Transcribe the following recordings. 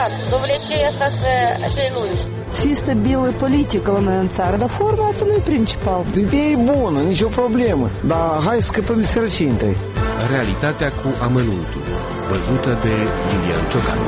adevărat. Domnule, ce e asta să lungi? Să fie stabilă politică la noi în țară, dar forma asta nu e principal. Ideea e bună, nicio problemă, dar hai să scăpăm de sărăcie întâi. Realitatea cu amănuntul, văzută de Lilian Ciocan.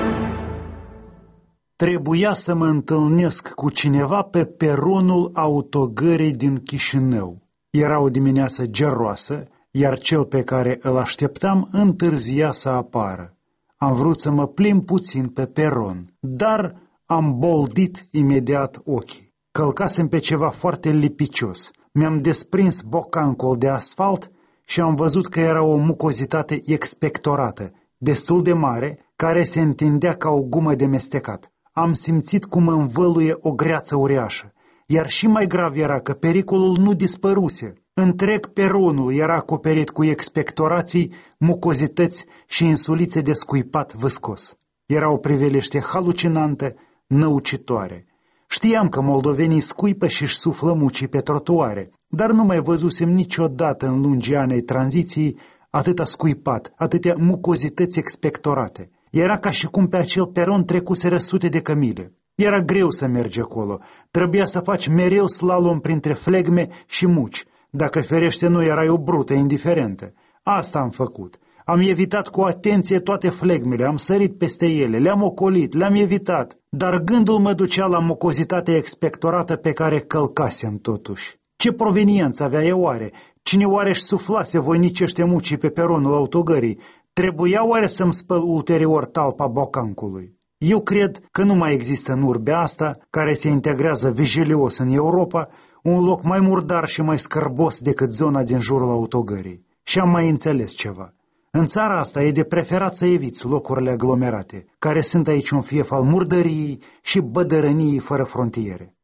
Trebuia să mă întâlnesc cu cineva pe peronul autogării din Chișinău. Era o dimineață geroasă, iar cel pe care îl așteptam întârzia să apară. Am vrut să mă plimb puțin pe peron, dar am boldit imediat ochii. Călcasem pe ceva foarte lipicios. Mi-am desprins bocancul de asfalt și am văzut că era o mucozitate expectorată, destul de mare, care se întindea ca o gumă de mestecat. Am simțit cum învăluie o greață uriașă, iar și mai grav era că pericolul nu dispăruse. Întreg peronul era acoperit cu expectorații, mucozități și insulițe de scuipat vâscos. Era o priveliște halucinantă, năucitoare. Știam că moldovenii scuipă și-și suflă mucii pe trotuare, dar nu mai văzusem niciodată în lungii anei tranziției atâta scuipat, atâtea mucozități expectorate. Era ca și cum pe acel peron trecuseră sute de cămile. Era greu să mergi acolo, trebuia să faci mereu slalom printre flegme și muci, dacă ferește nu erai o brută indiferentă. Asta am făcut. Am evitat cu atenție toate flegmele, am sărit peste ele, le-am ocolit, le-am evitat, dar gândul mă ducea la mucozitatea expectorată pe care călcasem totuși. Ce proveniență avea eu oare? Cine oare își suflase voinicește mucii pe peronul autogării? Trebuia oare să-mi spăl ulterior talpa bocancului? Eu cred că nu mai există în urbea asta, care se integrează vigilios în Europa, un loc mai murdar și mai scârbos decât zona din jurul autogării. Și am mai înțeles ceva. În țara asta e de preferat să eviți locurile aglomerate, care sunt aici un fief al murdăriei și bădărăniei fără frontiere.